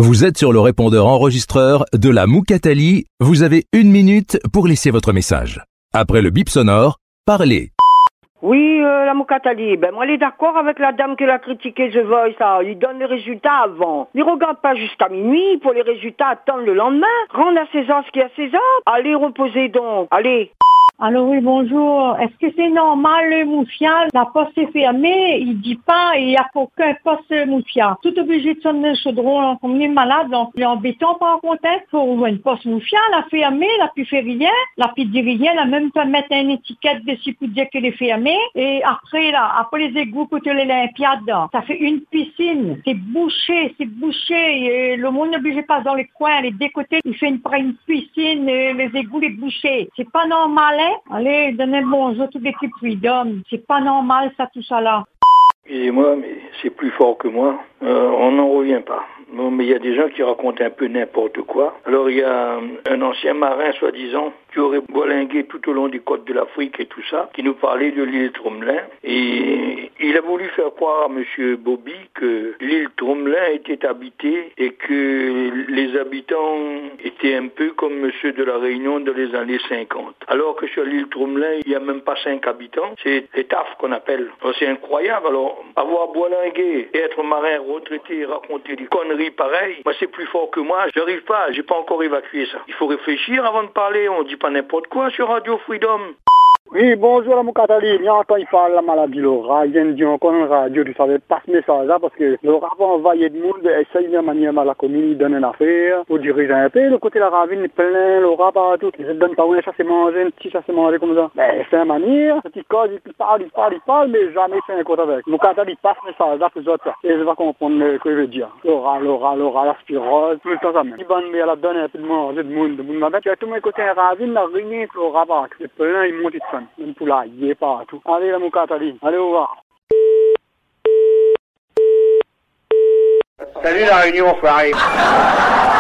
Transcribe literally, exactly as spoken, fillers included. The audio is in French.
Vous êtes sur le répondeur enregistreur de la Moukatali. Vous avez une minute pour laisser votre message. Après le bip sonore, parlez. Oui, euh, la Moukatali, ben moi elle est d'accord avec la dame qui l'a critiqué The Voice, ça. Il donne les résultats avant. Il regarde pas jusqu'à minuit pour les résultats, attendre le lendemain. Rendre à César ce qu'il y a à César. Allez, reposez donc. Allez. Alors oui, bonjour. Est-ce que c'est normal, le Moufia? La poste est fermée, il dit pas, et il n'y a aucun poste Moufia. Tout obligé de sonner le chaudron, comme il est malade, donc il est embêtant par contre, pour ouvrir une poste Moufia, la fermée, la plus fait rien, la plus dit rien, la même pas mettre une étiquette dessus pour dire qu'elle est fermée, et après, là, après les égouts côté l'Olympiade, ça fait une piscine, c'est bouché, c'est bouché, et le monde n'est obligé de passer dans les coins, les deux côtés, il fait une, une piscine, et les égouts, les bouchés. C'est pas normal, hein? Allez, donnez bonjour tous les petits freedom. C'est pas normal ça, tout ça là. Excusez-moi, mais c'est plus fort que moi. Euh, on n'en revient pas. Non, mais il y a des gens qui racontent un peu n'importe quoi. Alors il y a un ancien marin, soi-disant, qui aurait bolingué tout au long des côtes de l'Afrique et tout ça, qui nous parlait de l'île Tromelin. Et il a voulu faire croire à M. Bobby que l'île Tromelin était habitée et que les habitants étaient un peu comme ceux de la Réunion dans les années cinquante. Alors que sur l'île Tromelin, il n'y a même pas cinq habitants. C'est les T A F qu'on appelle. Alors, c'est incroyable. Alors, avoir bolingué et être marin retraité et raconter des conneries pareilles, moi c'est plus fort que moi. J'arrive pas, j'ai pas encore évacué ça. Il faut réfléchir avant de parler. On dit pas n'importe quoi sur Radio Freedom. Oui, bonjour la Moukatali. Bien quand il parle de la maladie Laura, il vient de dire encore une radio, tu savais pas ce message là parce que Laura va envoyer de monde, essaye de manière à la commune, il donne une affaire pour diriger un peu. Le côté de la ravine est plein, Laura partout. Il ne donne pas où un chasse manger, un petit chasse manger comme ça. Ben, c'est une manière, petit cause, il parle, il parle, il parle, mais jamais fait un côté avec. Moukatali passe ce message là pour les autres. Et je vais comprendre ce que je veux dire. Laura, Laura, Laura, la spirale, tout le temps ça même. Il bonne, mais elle a donné un peu de manger, de monde, de monde. Tu as tout le côté de la ravine, la ravine, Laura part. C'est plein, il monte de son. Même pour là, il est partout. Allez la Moukatali, allez au revoir. Salut la Réunion, frère.